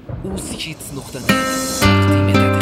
uzhits.net taqdim etadi.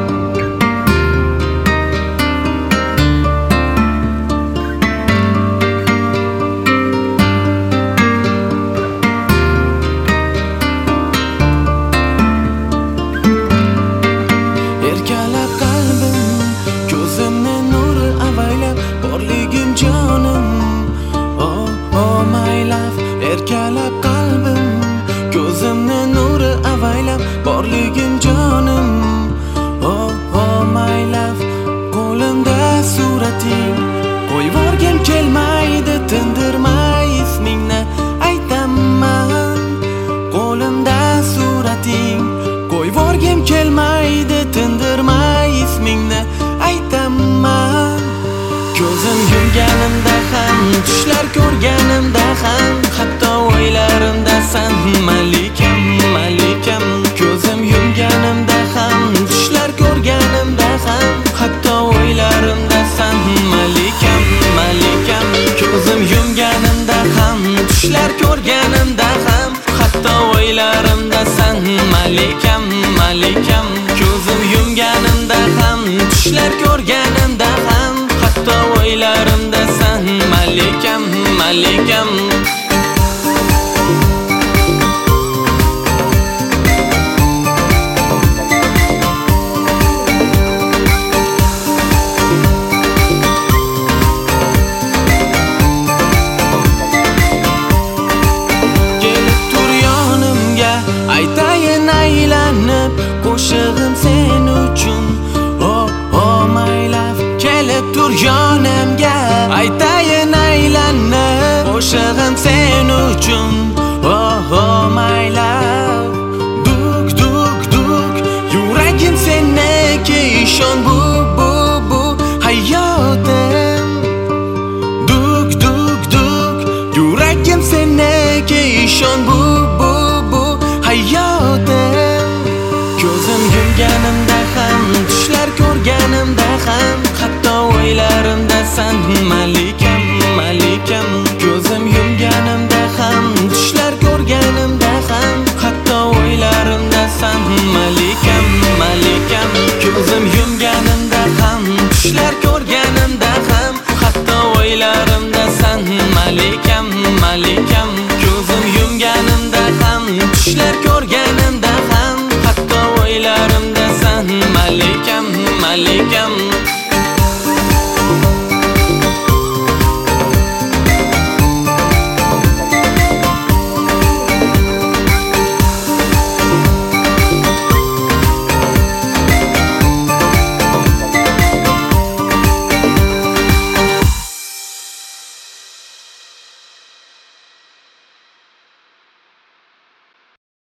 Erkalab qalbim, ko'zimni nuri avaylab, borligim jonim. Oh my love, erkalab qalbim, ko'zimni nuri avaylab, borligim jonim. Oh my love, qo'limda surating, qo'yvorgim kelmaydi, tindirmay ismingni aytaman. Qo'limda surating, qo'yvorgim kelmaydi, tindirmay ismingni aytaman. Ko'zim yumganimda ham, tushlar ko'rganimda ham, hatto o'ylarimda san malikam, malikam. Ko'zim yumganimda ham, tushlar ko'rganimda ham, hatto o'ylarimda san malikam, malikam. Ko'zim yumganimda ham, tushlar ko'rganimda ham, hatto o'ylarimda san malikam, malikam. Ko'zim yumganimda ham, tushlar ko'rganimda ham, hatto o'ylarimda san malikam, malikam. Kelib tur yonimga, aytayin aylanib, qo'shig'im sen uchun. Oh my love, kelib tur yonimga, aytayin aylanib, qo'shig'im sen uchun. Oh my love, duk duk duk, yuragim senniki, ishon bu hayotim. Duk duk duk, yuragim senniki, ishon bu hayotim. Ko'zim yumganimda ham, tushlar ko'rganimda ham, hatto o'ylarimda san malikam, malikam. Ko'zim yumganimda ham, tushlar ko'rganimda ham, hatto o'ylarimda san malikam, malikam. Ko'zim yumganimda ham, tushlar ko'rganimda ham, hatto o'ylarimda san malikam, malikam. Ko'zim yumganimda ham, tushlar ko'rganimda ham, hatto o'ylarimda san malikam, malikam.